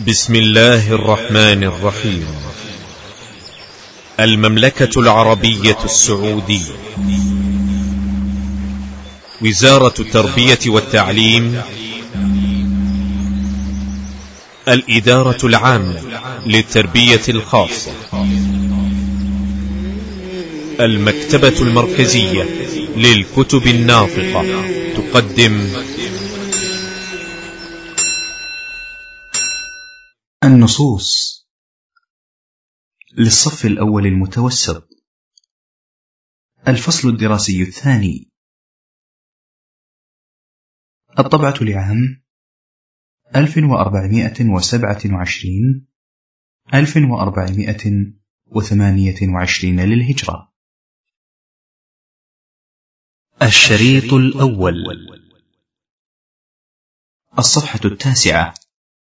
بسم الله الرحمن الرحيم. المملكة العربية السعودية، وزارة التربية والتعليم، الإدارة العامة للتربية الخاصة، المكتبة المركزية للكتب الناطقة تقدم النصوص للصف الأول المتوسط، الفصل الدراسي الثاني، الطبعة لعام 1428 للهجرة. الشريط الأول، الصفحة 9.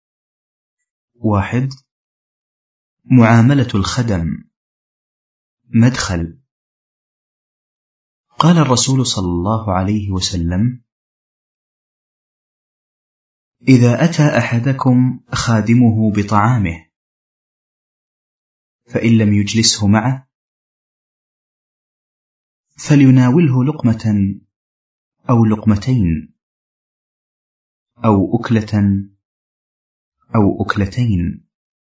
1. معاملة الخدم. مدخل. قال الرسول صلى الله عليه وسلم: إذا أتى أحدكم خادمه بطعامه فإن لم يجلسه معه فليناوله لقمة أو لقمتين أو أكلة أو أكلتين،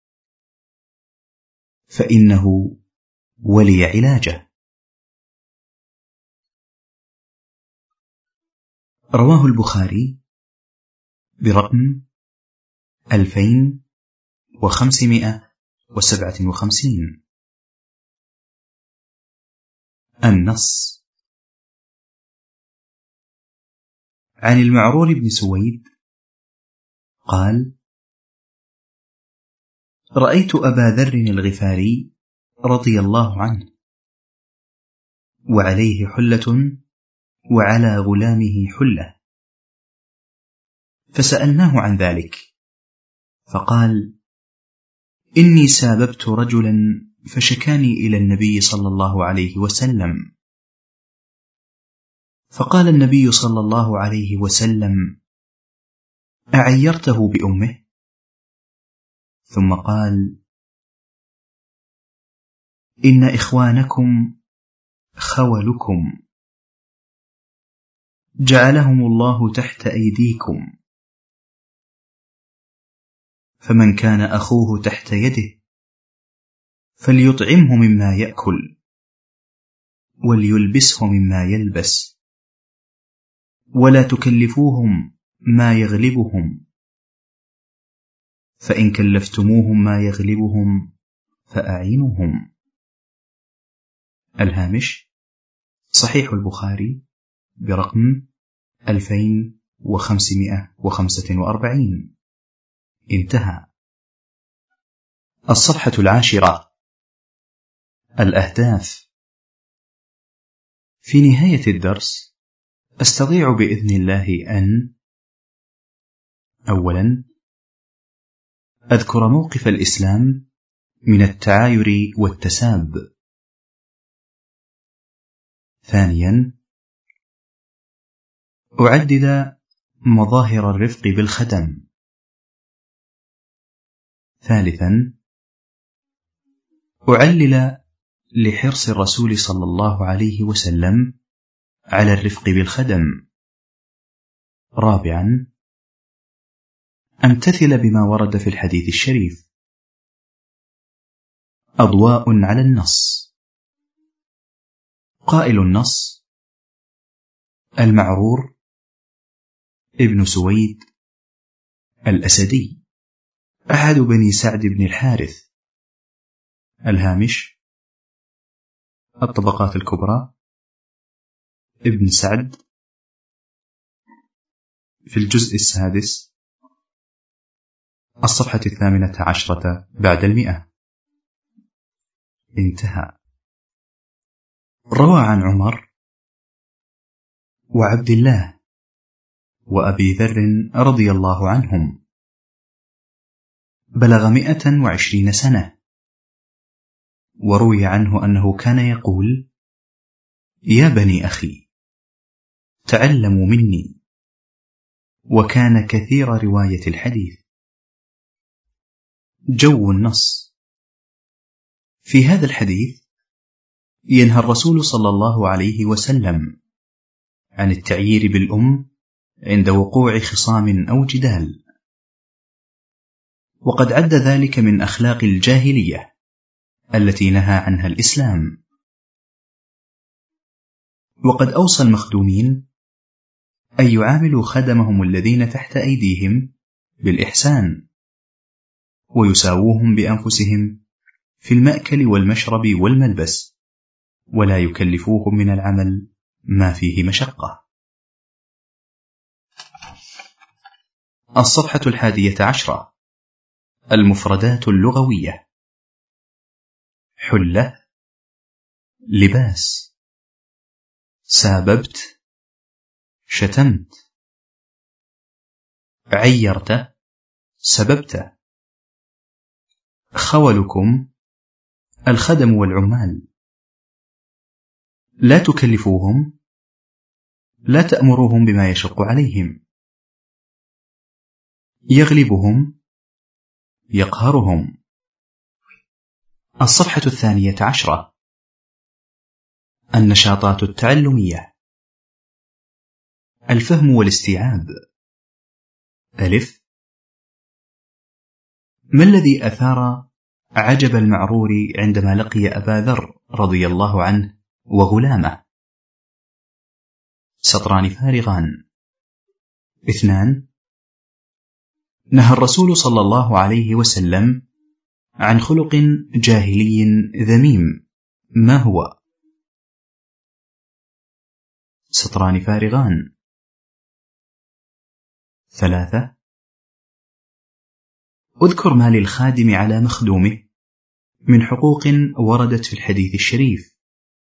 فإنه ولي علاجه. رواه البخاري برقم 2557. النص. عن المعرور بن سويد قال: رأيت أبا ذر الغفاري رضي الله عنه وعليه حلة وعلى غلامه حلة، فسألناه عن ذلك فقال: إني ساببت رجلا فشكاني إلى النبي صلى الله عليه وسلم، فقال النبي صلى الله عليه وسلم: أعيرته بأمه؟ ثم قال: إن إخوانكم خولكم جعلهم الله تحت أيديكم، فمن كان أخوه تحت يده فليطعمه مما يأكل وليلبسه مما يلبس، ولا تكلفوهم ما يغلبهم، فإن كلفتموهم ما يغلبهم فأعينوهم. الهامش: صحيح البخاري برقم 2545. انتهى. الصفحة 10. الأهداف. في نهاية الدرس أستطيع بإذن الله أن: أولا، أذكر موقف الإسلام من التعاير والتساب. ثانيا، أعدد مظاهر الرفق بالخدم. ثالثا، أعلل لحرص الرسول صلى الله عليه وسلم على الرفق بالخدم. رابعا، أمتثل بما ورد في الحديث الشريف. أضواء على النص. قائل النص: المعرور ابن سويد الأسدي، أحد بني سعد بن الحارث. الهامش: الطبقات الكبرى، ابن سعد، في الجزء 6، الصفحة 18 بعد 100. انتهى. روى عن عمر وعبد الله وأبي ذر رضي الله عنهم، بلغ 120 سنة، وروي عنه أنه كان يقول: يا بني أخي تعلموا مني، وكان كثير رواية الحديث. جو النص. في هذا الحديث ينهى الرسول صلى الله عليه وسلم عن التعيير بالأم عند وقوع خصام أو جدال، وقد عد ذلك من أخلاق الجاهلية التي نهى عنها الإسلام. وقد أوصى المخدومين أن يعاملوا خدمهم الذين تحت أيديهم بالإحسان، ويساووهم بأنفسهم في المأكل والمشرب والملبس، ولا يكلفوهم من العمل ما فيه مشقة. الصفحة 11. المفردات اللغوية: حلة، لباس، ساببت، شتمت، عيرت، سببت، خولكم، الخدم والعمال، لا تكلفوهم، لا تأمروهم بما يشق عليهم، يغلبهم، يقهرهم. الصفحة 12. النشاطات التعلمية: الفهم والاستيعاب. ألف: ما الذي أثار عجب المعرور عندما لقي أبا ذر رضي الله عنه وغلامه؟ سطران فارغان. 2: نهى الرسول صلى الله عليه وسلم عن خلق جاهلي ذميم، ما هو؟ سطران فارغان. 3: اذكر ما للخادم على مخدومه من حقوق وردت في الحديث الشريف.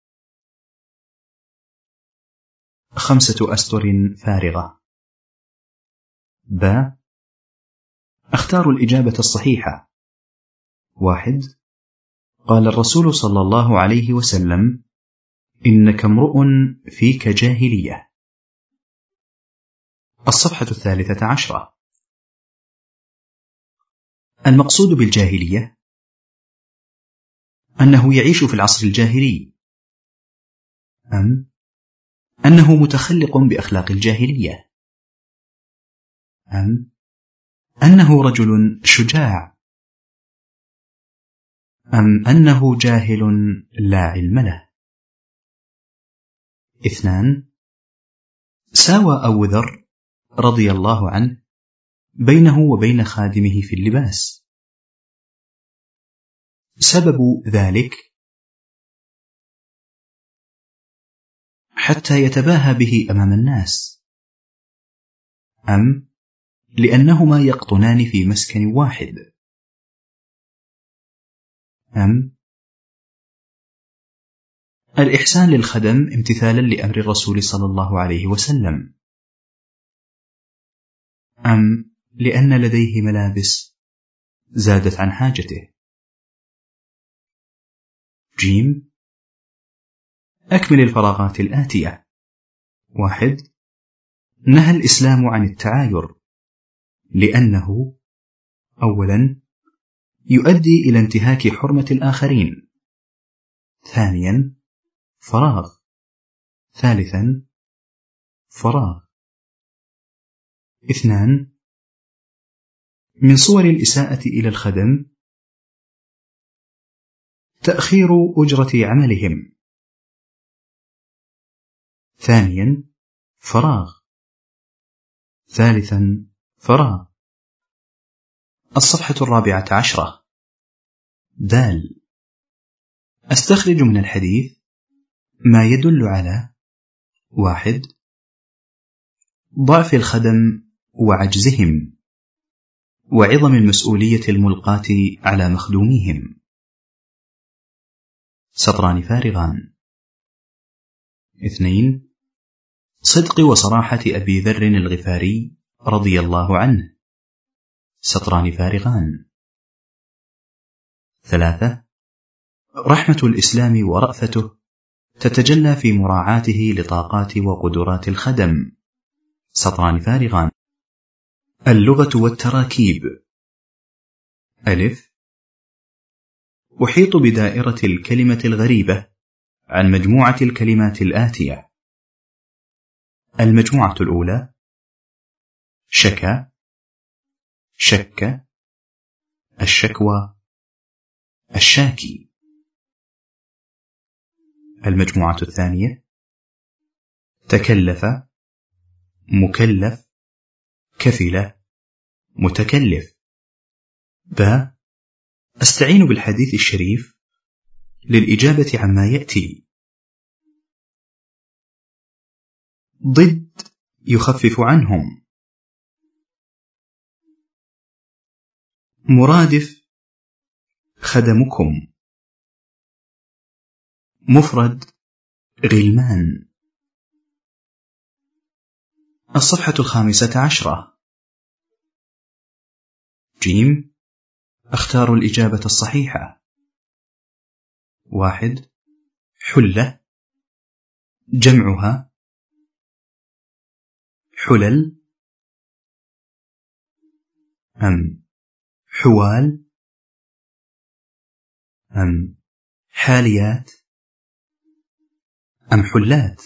5 أسطر فارغة. ب: اختار الإجابة الصحيحة. 1: قال الرسول صلى الله عليه وسلم: إنك امرؤ فيك جاهلية. الصفحة 13. المقصود بالجاهلية أنه يعيش في العصر الجاهلي، أم أنه متخلق بأخلاق الجاهلية، أم أنه رجل شجاع، أم أنه جاهل لا علم له. 2: ساوى أبو ذر رضي الله عنه بينه وبين خادمه في اللباس. سبب ذلك حتى يتباهى به أمام الناس، أم لأنهما يقطنان في مسكن واحد، أم الإحسان للخدم امتثالا لأمر الرسول صلى الله عليه وسلم، أم لأن لديه ملابس زادت عن حاجته. جيم: أكمل الفراغات الآتية. 1: نهى الإسلام عن التعاير لأنه أولا يؤدي إلى انتهاك حرمة الآخرين، ثانيا فراغ، ثالثا فراغ. 2: من صور الإساءة إلى الخدم تأخير أجرة عملهم، ثانيا فراغ، ثالثا فراغ. الصفحة 14. دال: أستخرج من الحديث ما يدل على: 1: ضعف الخدم وعجزهم، وعظم المسؤولية الملقاة على مخدوميهم. سطران فارغان. 2: صدق وصراحة أبي ذر الغفاري رضي الله عنه. سطران فارغان. 3: رحمة الإسلام ورأفته تتجلى في مراعاته لطاقات وقدرات الخدم. سطران فارغان. اللغة والتراكيب. ألف: أحيط بدائرة الكلمة الغريبة عن مجموعة الكلمات الآتية: المجموعة الأولى: شكى، شك، الشكوى، الشاكي. المجموعة الثانية: تكلف، مكلف، كفل، متكلف. أستعين بالحديث الشريف للإجابة عما يأتي. ضد يخفف عنهم. مرادف: خدمكم. مفرد: غلمان. الصفحة 15. جيم. أختار الإجابة الصحيحة. 1. حلة، جمعها حلل أم حوال أم حاليات أم حلات.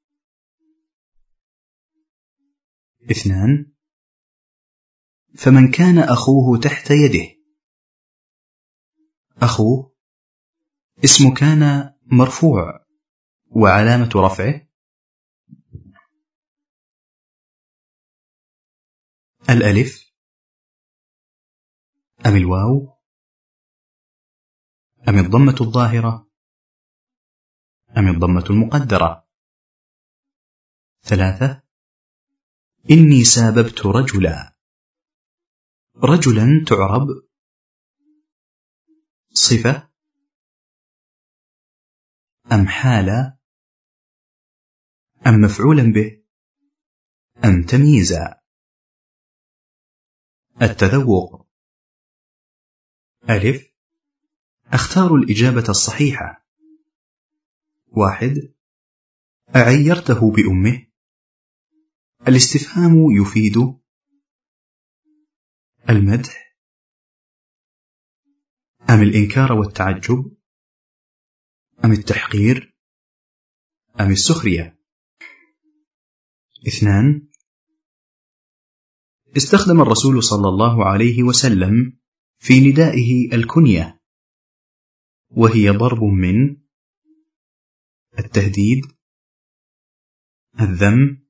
2. فمن كان أخوه تحت يده. أخوه اسم كان مرفوع، وعلامة رفعه الألف أم الواو أم الضمة الظاهرة أم الضمة المقدرة. 3. إني ساببت رجلا. رجلا تعرب صفة أم حالة أم مفعولا به أم تمييزا. التذوق. ألف. أختار الإجابة الصحيحة. 1. أعيرته بأمه. الاستفهام يفيد المدح أم الإنكار والتعجب أم التحقير أم السخرية. 2. استخدم الرسول صلى الله عليه وسلم في ندائه الكنية، وهي ضرب من التهديد، الذم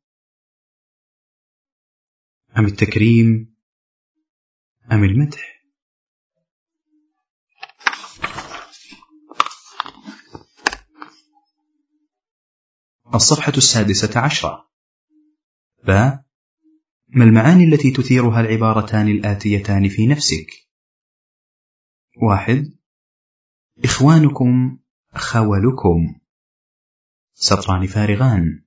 أم التكريم أم المدح. الصفحة 16. ما المعاني التي تثيرها العبارتان الآتيتان في نفسك؟ 1. إخوانكم، خولكم، سطران فارغان.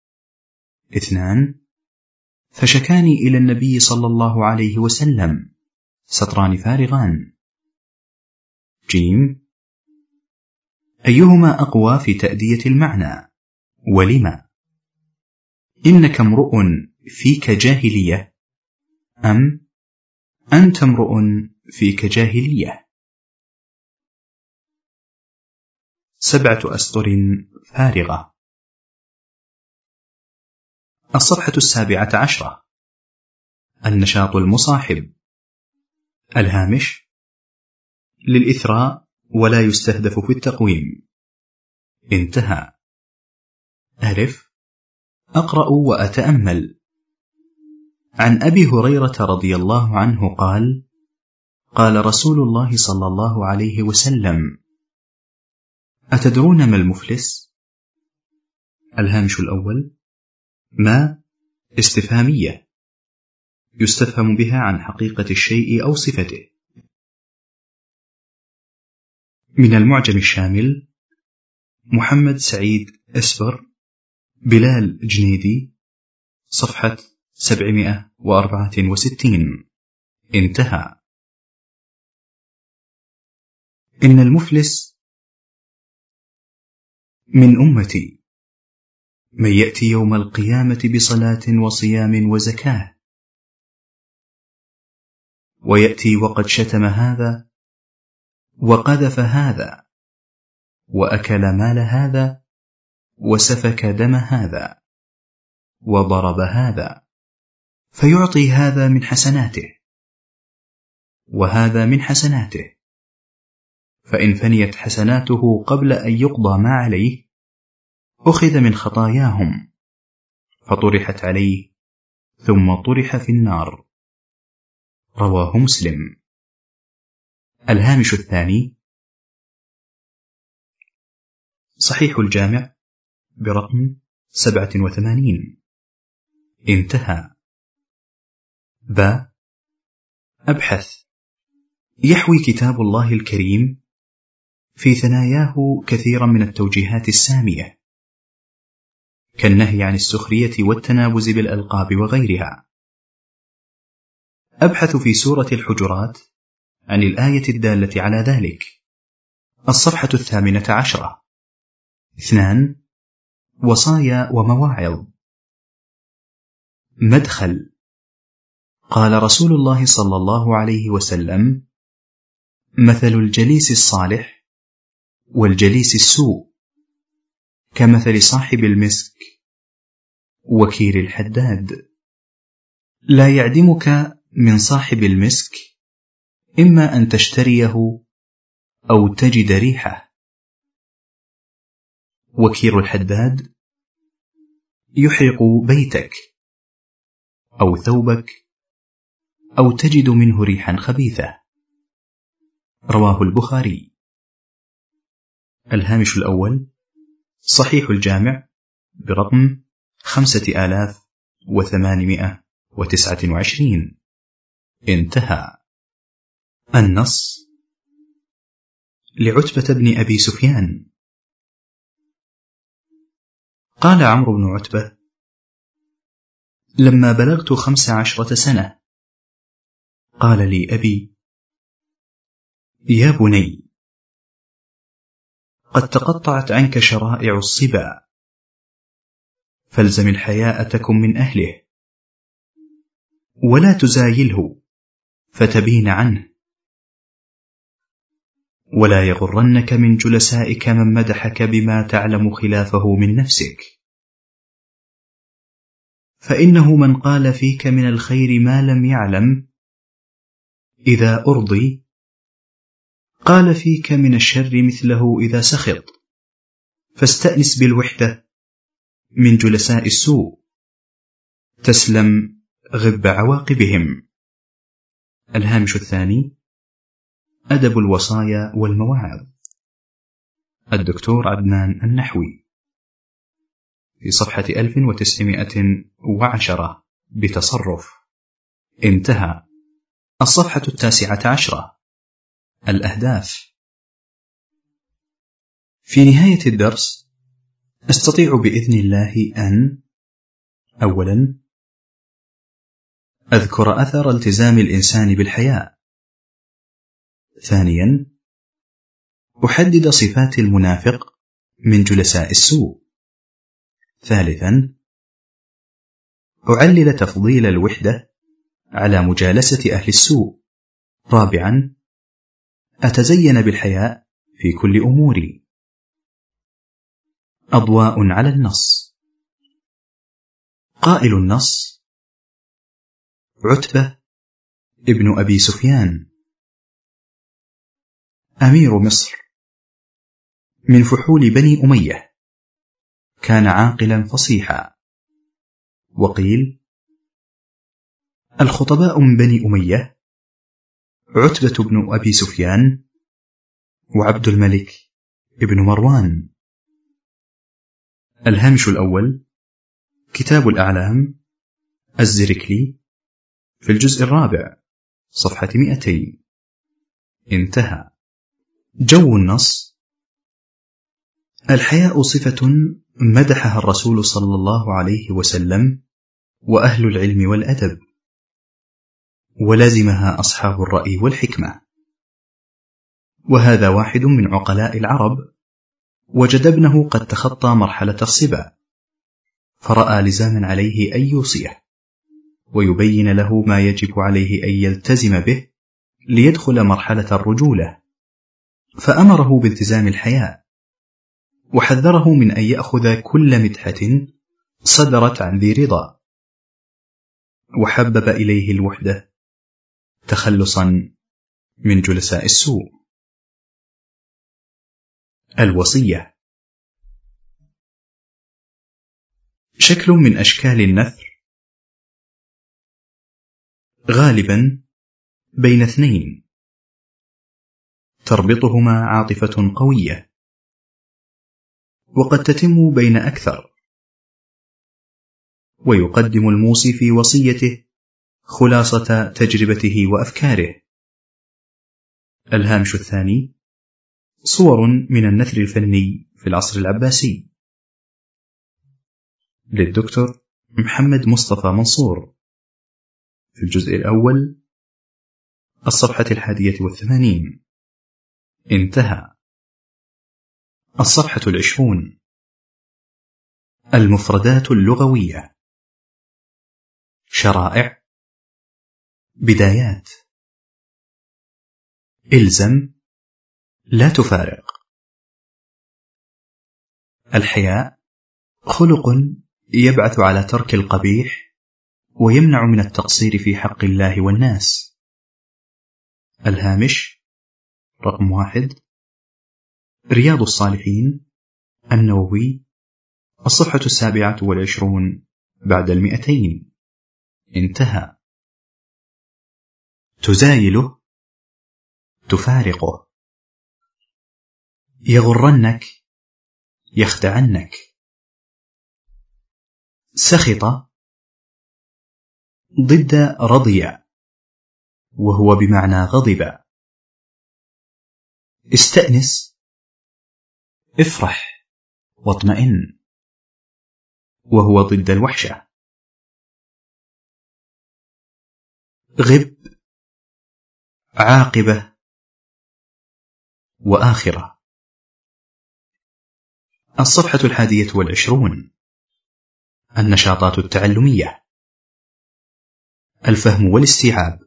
2. فشكاني إلى النبي صلى الله عليه وسلم، سطران فارغان. جيم. أيهما أقوى في تأدية المعنى؟ ولما؟ إنك امرؤ فيك جاهلية أم أنت امرؤ فيك جاهلية. 7 أسطر فارغة. الصفحة 17. النشاط المصاحب. الهامش: للإثراء ولا يستهدف في التقويم. انتهى. ألف. أقرأ وأتأمل. عن أبي هريرة رضي الله عنه قال: قال رسول الله صلى الله عليه وسلم: أتدرون ما المفلس؟ الهامش الأول: ما استفهامية يستفهم بها عن حقيقة الشيء أو صفته. من المعجم الشامل: محمد سعيد أسفر، بلال جنيدي، صفحة 764. انتهى. إن المفلس من أمتي من يأتي يوم القيامة بصلاة وصيام وزكاة، ويأتي وقد شتم هذا وقذف هذا، وأكل مال هذا، وسفك دم هذا، وضرب هذا، فيعطي هذا من حسناته وهذا من حسناته، فإن فنيت حسناته قبل أن يقضى ما عليه أخذ من خطاياهم فطرحت عليه ثم طرح في النار. رواه مسلم. الهامش الثاني: صحيح الجامع برقم 87. انتهى. أبحث: يحوي كتاب الله الكريم في ثناياه كثيرا من التوجيهات السامية، كالنهي عن السخرية والتنابز بالألقاب وغيرها. أبحث في سورة الحجرات عن الآية الدالة على ذلك، الصفحة 18. 2. وصايا ومواعظ. مدخل. قال رسول الله صلى الله عليه وسلم: مثل الجليس الصالح والجليس السوء كمثل صاحب المسك وكير الحداد، لا يعدمك من صاحب المسك إما أن تشتريه أو تجد ريحه، وكير الحداد يحرق بيتك أو ثوبك أو تجد منه ريحا خبيثة. رواه البخاري. الهامش الأول: صحيح الجامع برقم 5829. انتهى. النص: لعتبة بن أبي سفيان. قال عمرو بن عتبة: لما بلغت 15 سنة قال لي أبي: يا بني، قد تقطعت عنك شرائع الصبا، فالزم الحياء تكن من أهله، ولا تزايله فتبين عنه، ولا يغرنك من جلسائك من مدحك بما تعلم خلافه من نفسك، فإنه من قال فيك من الخير ما لم يعلم إذا أرضي قال فيك من الشر مثله إذا سخط، فاستأنس بالوحدة من جلساء السوء تسلم غب عواقبهم. الهامش الثاني: أدب الوصايا والمواعظ. الدكتور عدنان النحوي، في صفحة 1910 بتصرف. انتهى. الصفحة 19. الأهداف. في نهاية الدرس أستطيع بإذن الله أن: أولا، أذكر أثر التزام الإنسان بالحياء. ثانيا، أحدد صفات المنافق من جلساء السوء. ثالثا، أعلل تفضيل الوحدة على مجالسة أهل السوء. رابعا، أتزين بالحياء في كل أموري. أضواء على النص. قائل النص: عتبة ابن أبي سفيان أمير مصر من فحول بني أمية، كان عاقلا فصيحا. وقيل: الخطباء من بني أمية عتبة بن أبي سفيان وعبد الملك ابن مروان. الهامش الأول: كتاب الأعلام الزركلي، في الجزء 4 صفحة 200. انتهى. جو النص: الحياء صفة مدحها الرسول صلى الله عليه وسلم وأهل العلم والأدب، ولزمها أصحاب الرأي والحكمة، وهذا واحد من عقلاء العرب وجد ابنه قد تخطى مرحلة الصبا، فرأى لزاما عليه أن يوصيه ويبين له ما يجب عليه أن يلتزم به ليدخل مرحلة الرجولة، فأمره بالتزام الحياء، وحذره من أن يأخذ كل مدحة صدرت عن ذي رضا، وحبب إليه الوحدة تخلصا من جلساء السوء. الوصية شكل من أشكال النثر، غالبا بين اثنين تربطهما عاطفة قوية، وقد تتم بين أكثر، ويقدم الموصي في وصيته خلاصة تجربته وأفكاره. الهامش الثاني صور من النثر الفني في العصر العباسي، للدكتور محمد مصطفى منصور، في الجزء الأول الصفحة 81. انتهى. الصفحة 20. المفردات اللغوية، شرائع، بدايات. إلزم، لا تفارق. الحياء خلق يبعث على ترك القبيح ويمنع من التقصير في حق الله والناس. الهامش رقم 1، رياض الصالحين، النووي، الصفحة 27 بعد 200. انتهى. تزايله، تفارقه. يغرنك، يخدعنك. سخط ضد رضي، وهو بمعنى غضب. استأنس، افرح واطمئن، وهو ضد الوحشة. غب، عاقبة وآخرة. الصفحة 21. النشاطات التعلمية، الفهم والاستيعاب.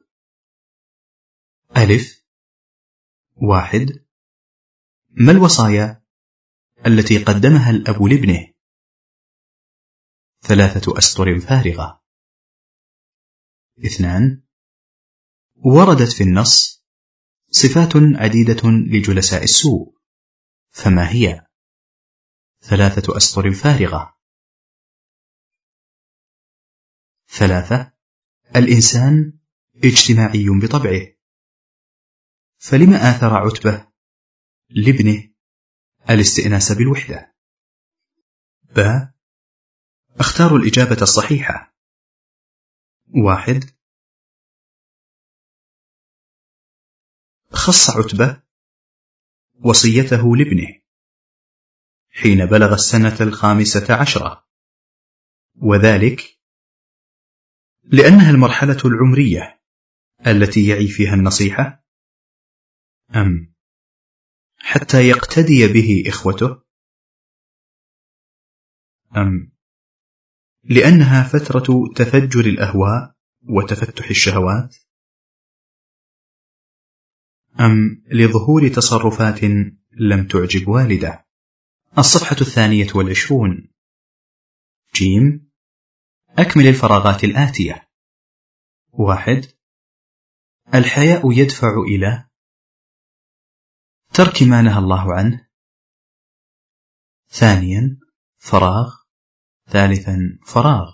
1. ما الوصايا التي قدمها الأب لابنه؟ 3 أسطر فارغة. 2. وردت في النص صفات عديدة لجلساء السوء، فما هي؟ 3 أسطر فارغة. 3. الإنسان اجتماعي بطبعه، فلما آثر عتبة لابنه الاستئناس بالوحدة؟ اختار الإجابة الصحيحة. 1. خص عتبة وصيته لابنه حين بلغ السنة 15، وذلك لأنها المرحلة العمرية التي يعي فيها النصيحة، أم حتى يقتدي به إخوته، أم لأنها فترة تفجر الأهواء وتفتح الشهوات، أم لظهور تصرفات لم تعجب والده؟ الصفحة 22. جيم. أكمل الفراغات الآتية. 1. الحياء يدفع إلى ترك ما نهى الله عنه. 2. فراغ. 3. فراغ.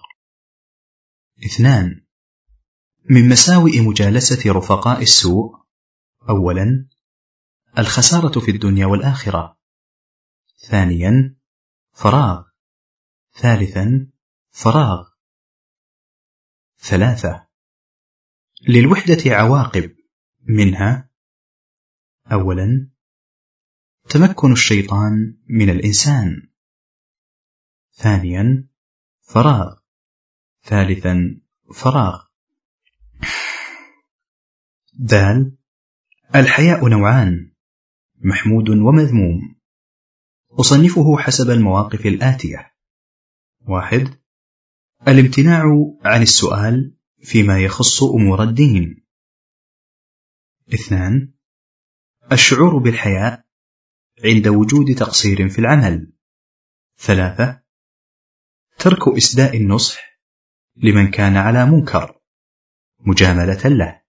2. من مساوئ مجالسة رفقاء السوء: أولا، الخسارة في الدنيا والآخرة. 2. فراغ. 3. فراغ. 3. للوحدة عواقب، منها: أولا، تمكن الشيطان من الإنسان. 2. فراغ. 3. فراغ. دال. الحياء نوعان: محمود ومذموم. أصنفه حسب المواقف الآتية: 1. الامتناع عن السؤال فيما يخص أمور الدين. 2. الشعور بالحياء عند وجود تقصير في العمل. 3. ترك إسداء النصح لمن كان على منكر مجاملة له.